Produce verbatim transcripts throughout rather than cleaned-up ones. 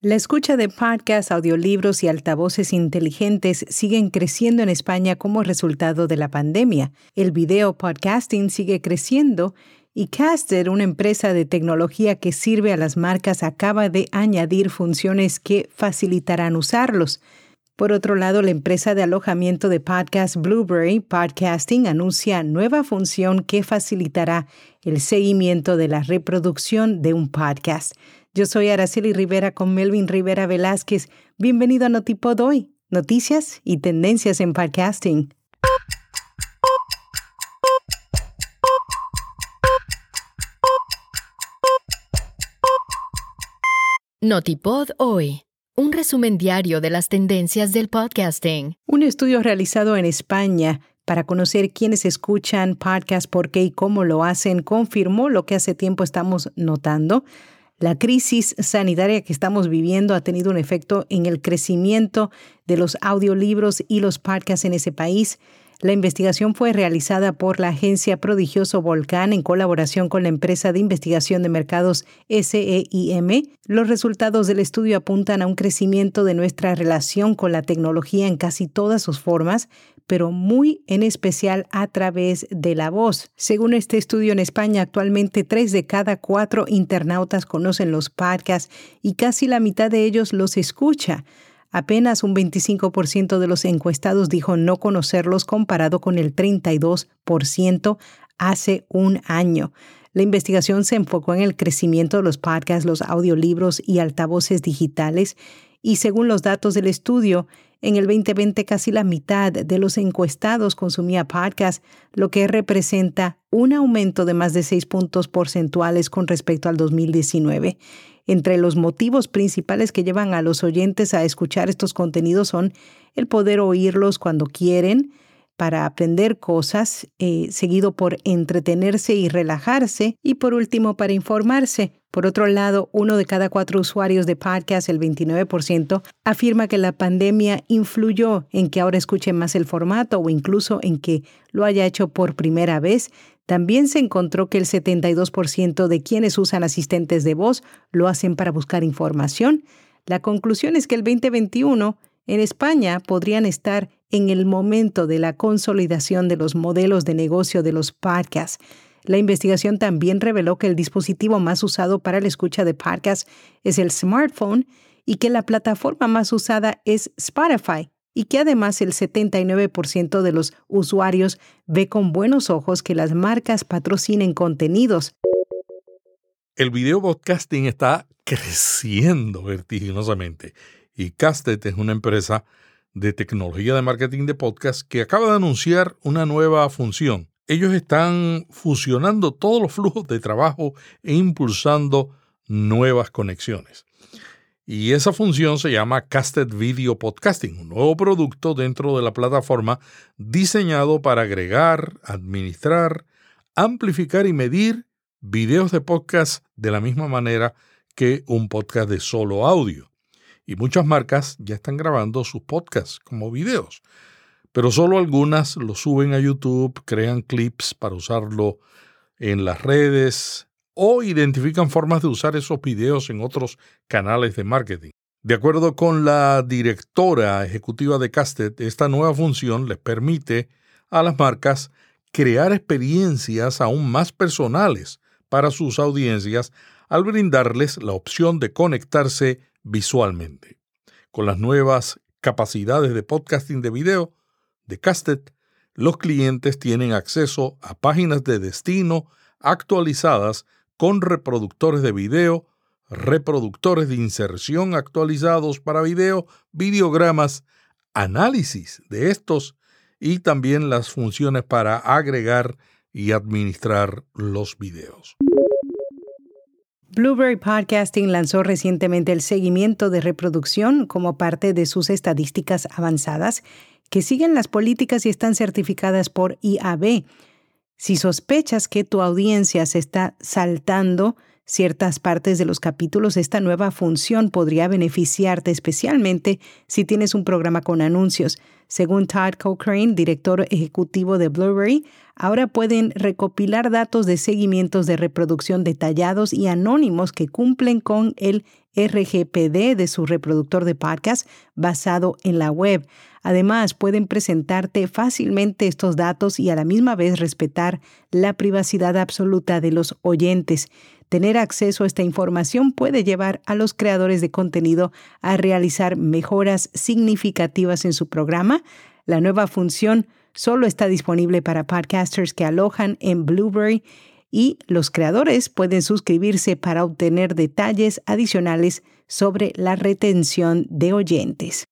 La escucha de podcasts, audiolibros y altavoces inteligentes siguen creciendo en España como resultado de la pandemia. El video podcasting sigue creciendo y Casted, una empresa de tecnología que sirve a las marcas, acaba de añadir funciones que facilitarán usarlos. Por otro lado, la empresa de alojamiento de podcast Blubrry Podcasting anuncia nueva función que facilitará el seguimiento de la reproducción de un podcast. Yo soy Araceli Rivera con Melvin Rivera Velázquez. Bienvenido a Notipod hoy, noticias y tendencias en podcasting. Notipod hoy, un resumen diario de las tendencias del podcasting. Un estudio realizado en España para conocer quiénes escuchan podcasts, por qué y cómo lo hacen, confirmó lo que hace tiempo estamos notando. La crisis sanitaria que estamos viviendo ha tenido un efecto en el crecimiento de los audiolibros y los podcasts en ese país. La investigación fue realizada por la agencia Prodigioso Volcán en colaboración con la empresa de investigación de mercados S E I M. Los resultados del estudio apuntan a un crecimiento de nuestra relación con la tecnología en casi todas sus formas, pero muy en especial a través de la voz. Según este estudio, en España actualmente tres de cada cuatro internautas conocen los podcasts y casi la mitad de ellos los escucha. Apenas un veinticinco por ciento de los encuestados dijo no conocerlos, comparado con el treinta y dos por ciento hace un año. La investigación se enfocó en el crecimiento de los podcasts, los audiolibros y altavoces digitales, y según los datos del estudio, en el veinte veinte casi la mitad de los encuestados consumía podcasts, lo que representa un aumento de más de seis puntos porcentuales con respecto al dos mil diecinueve. Entre los motivos principales que llevan a los oyentes a escuchar estos contenidos son el poder oírlos cuando quieren, para aprender cosas, eh, seguido por entretenerse y relajarse, y por último para informarse. Por otro lado, uno de cada cuatro usuarios de podcast, el veintinueve por ciento, afirma que la pandemia influyó en que ahora escuche más el formato o incluso en que lo haya hecho por primera vez. También se encontró que el setenta y dos por ciento de quienes usan asistentes de voz lo hacen para buscar información. La conclusión es que el veinte veintiuno en España podrían estar en el momento de la consolidación de los modelos de negocio de los podcasts. La investigación también reveló que el dispositivo más usado para la escucha de podcasts es el smartphone y que la plataforma más usada es Spotify, y que además el setenta y nueve por ciento de los usuarios ve con buenos ojos que las marcas patrocinen contenidos. El video podcasting está creciendo vertiginosamente y Casted es una empresa de tecnología de marketing de podcast que acaba de anunciar una nueva función. Ellos están fusionando todos los flujos de trabajo e impulsando nuevas conexiones. Y esa función se llama Casted Video Podcasting, un nuevo producto dentro de la plataforma diseñado para agregar, administrar, amplificar y medir videos de podcast de la misma manera que un podcast de solo audio. Y muchas marcas ya están grabando sus podcasts como videos, pero solo algunas lo suben a YouTube, crean clips para usarlo en las redes o identifican formas de usar esos videos en otros canales de marketing. De acuerdo con la directora ejecutiva de Casted, esta nueva función les permite a las marcas crear experiencias aún más personales para sus audiencias al brindarles la opción de conectarse visualmente. Con las nuevas capacidades de podcasting de video de Casted, los clientes tienen acceso a páginas de destino actualizadas con reproductores de video, reproductores de inserción actualizados para video, videogramas, análisis de estos y también las funciones para agregar y administrar los videos. Blubrry Podcasting lanzó recientemente el seguimiento de reproducción como parte de sus estadísticas avanzadas, que siguen las políticas y están certificadas por I A B. Si sospechas que tu audiencia se está saltando ciertas partes de los capítulos, esta nueva función podría beneficiarte, especialmente si tienes un programa con anuncios. Según Todd Cochrane, director ejecutivo de Blubrry, ahora pueden recopilar datos de seguimientos de reproducción detallados y anónimos que cumplen con el R G P D de su reproductor de podcast basado en la web. Además, pueden presentarte fácilmente estos datos y a la misma vez respetar la privacidad absoluta de los oyentes. Tener acceso a esta información puede llevar a los creadores de contenido a realizar mejoras significativas en su programa. La nueva función solo está disponible para podcasters que alojan en Blubrry y los creadores pueden suscribirse para obtener detalles adicionales sobre la retención de oyentes.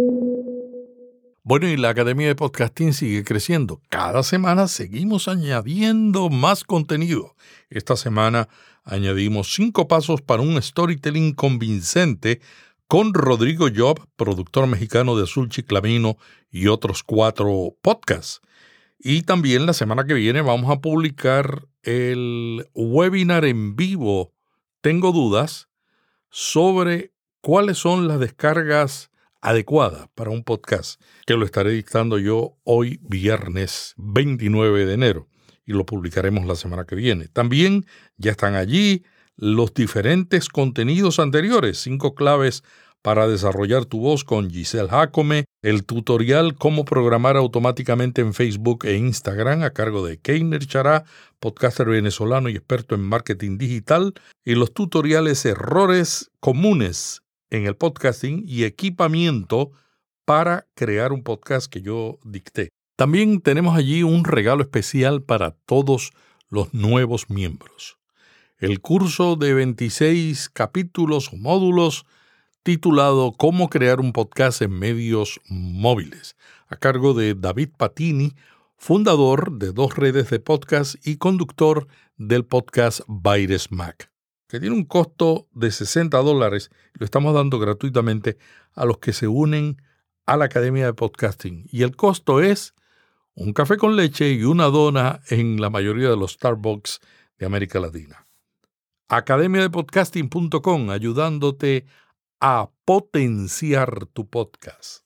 Bueno, y la Academia de Podcasting sigue creciendo. Cada semana seguimos añadiendo más contenido. Esta semana añadimos cinco pasos para un storytelling convincente con Rodrigo Job, productor mexicano de Azul Chiclamino, y otros cuatro podcasts. Y también la semana que viene vamos a publicar el webinar en vivo Tengo Dudas sobre cuáles son las descargas adecuadas para un podcast, que lo estaré dictando yo hoy viernes veintinueve de enero y lo publicaremos la semana que viene. También ya están allí los diferentes contenidos anteriores, cinco claves para desarrollar tu voz con Giselle Jacome, el tutorial Cómo programar automáticamente en Facebook e Instagram a cargo de Keiner Chará, podcaster venezolano y experto en marketing digital, y los tutoriales Errores comunes en el podcasting y equipamiento para crear un podcast que yo dicté. También tenemos allí un regalo especial para todos los nuevos miembros. El curso de veintiséis capítulos o módulos titulado Cómo crear un podcast en medios móviles, a cargo de David Patini, fundador de dos redes de podcast y conductor del podcast Baires Mac, que tiene un costo de sesenta dólares. Lo estamos dando gratuitamente a los que se unen a la Academia de Podcasting. Y el costo es un café con leche y una dona en la mayoría de los Starbucks de América Latina. academia de podcasting punto com, ayudándote a potenciar tu podcast.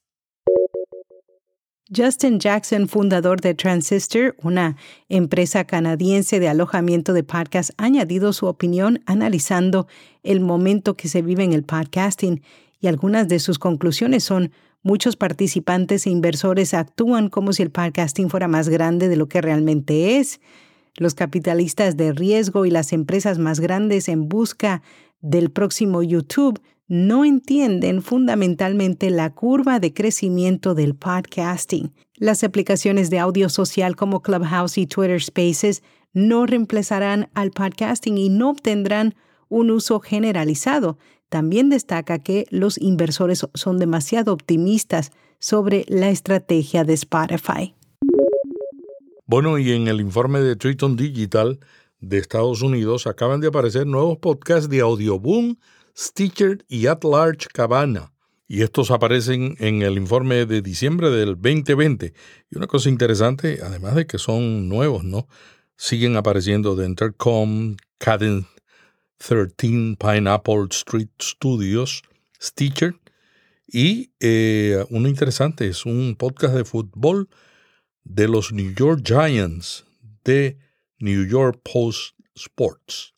Justin Jackson, fundador de Transistor, una empresa canadiense de alojamiento de podcasts, ha añadido su opinión analizando el momento que se vive en el podcasting, y algunas de sus conclusiones son: muchos participantes e inversores actúan como si el podcasting fuera más grande de lo que realmente es. Los capitalistas de riesgo y las empresas más grandes en busca del próximo YouTube no entienden fundamentalmente la curva de crecimiento del podcasting. Las aplicaciones de audio social como Clubhouse y Twitter Spaces no reemplazarán al podcasting y no obtendrán un uso generalizado. También destaca que los inversores son demasiado optimistas sobre la estrategia de Spotify. Bueno, y en el informe de Triton Digital de Estados Unidos acaban de aparecer nuevos podcasts de Audioboom, Stitcher y At Large Cabana. Y estos aparecen en el informe de diciembre del veinte veinte. Y una cosa interesante, además de que son nuevos, ¿no? Siguen apareciendo de Entercom, Cadence trece, Pineapple Street Studios, Stitcher. Y eh, uno interesante, es un podcast de fútbol de los New York Giants, de New York Post Sports.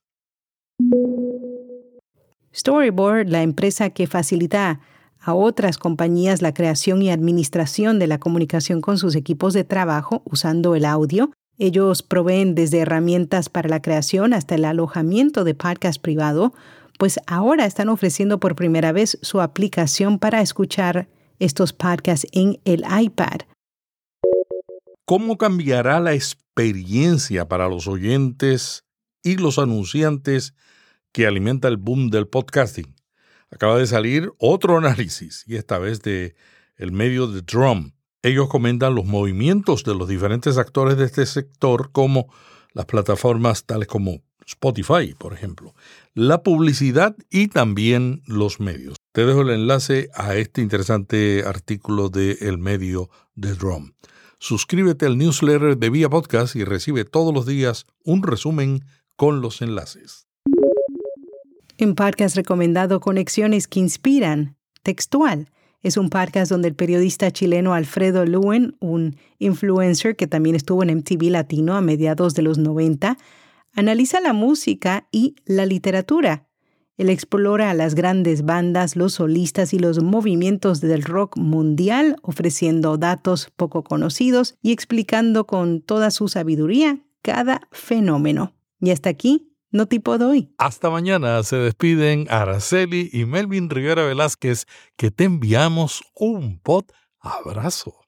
Storyboard, la empresa que facilita a otras compañías la creación y administración de la comunicación con sus equipos de trabajo usando el audio. Ellos proveen desde herramientas para la creación hasta el alojamiento de podcast privado, pues ahora están ofreciendo por primera vez su aplicación para escuchar estos podcasts en el iPad. ¿Cómo cambiará la experiencia para los oyentes y los anunciantes que alimenta el boom del podcasting? Acaba de salir otro análisis, y esta vez de el medio de Drum. Ellos comentan los movimientos de los diferentes actores de este sector, como las plataformas tales como Spotify, por ejemplo, la publicidad y también los medios. Te dejo el enlace a este interesante artículo de el medio de Drum. Suscríbete al newsletter de Vía Podcast y recibe todos los días un resumen con los enlaces. Un podcast recomendado, Conexiones que Inspiran, Textual. Es un podcast donde el periodista chileno Alfredo Luen, un influencer que también estuvo en M T V Latino a mediados de los noventa, analiza la música y la literatura. Él explora a las grandes bandas, los solistas y los movimientos del rock mundial, ofreciendo datos poco conocidos y explicando con toda su sabiduría cada fenómeno. Y hasta aquí, Notipod hoy. Hasta mañana. Se despiden Araceli y Melvin Rivera Velázquez, que te enviamos un pod abrazo.